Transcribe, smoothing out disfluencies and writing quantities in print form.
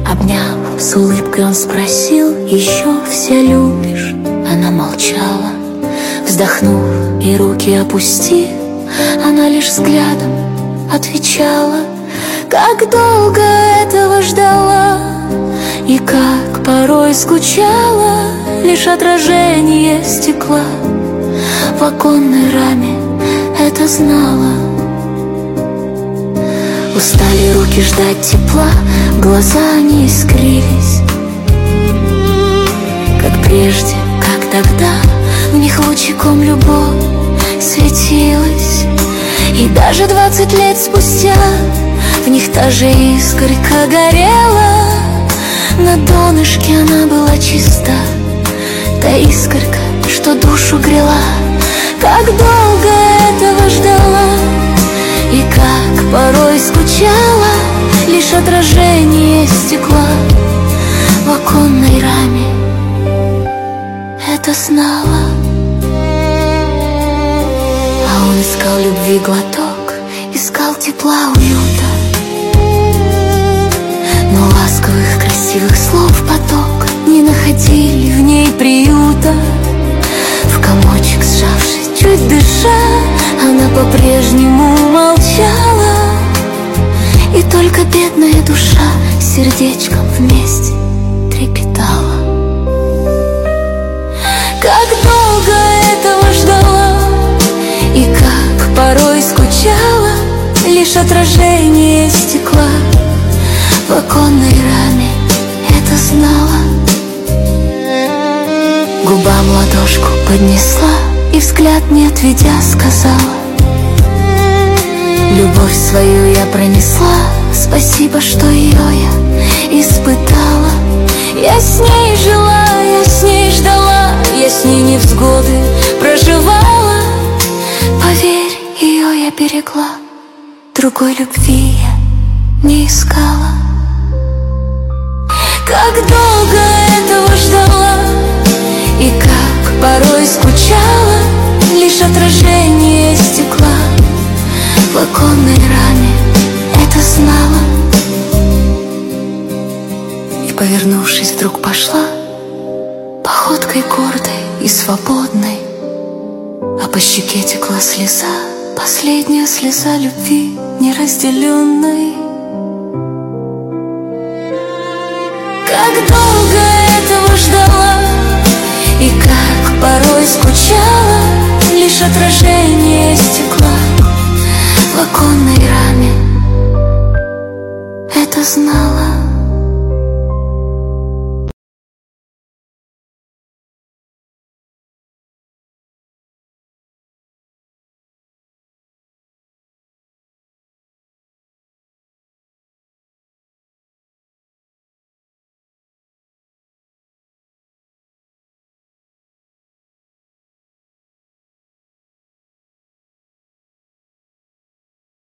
Обняв, с улыбкой он спросил: еще все любишь? Она молчала. Вздохнув и руки опустив, она лишь взглядом отвечала: как долго этого ждала, и как порой скучала. Лишь отражение стекла в оконной раме это знала. Устали руки ждать тепла, глаза не искрились, как прежде, как тогда. В них лучиком любовь светилась. И даже 20 лет спустя в них та же искорка горела. На донышке она была чиста, та искорка, что душу грела. Как долго этого ждала, и как порой скучала. Лишь отражение стекла в оконной раме это знала. А он искал любви глоток, искал тепла, уюта, но ласковых, красивых слов поток не находили в ней приюта. В комочек сжавшись, чуть дыша, она по-прежнему молчала. И только бедная душа сердечком вместе трепетала. Как долго этого ждала, и как порой скучала. Лишь отражение стекла в оконной раме это знала. Губам ладошку поднесла и, взгляд не отведя, сказала: любовь свою я пронесла, спасибо, что ее я испытала. Я с ней жила, я с ней ждала, я с ней невзгоды проживала. Поверь, ее я берегла, другой любви я не искала. Как долго этого ждала, и как порой скучала. Лишь отражение стекла в оконной раме это знала. И, повернувшись, вдруг пошла походкой гордой и свободной, а по щеке текла слеза, последняя слеза любви неразделенной. Как долго этого ждала, и как порой скучала. Лишь отражение стекла в оконной раме это знала.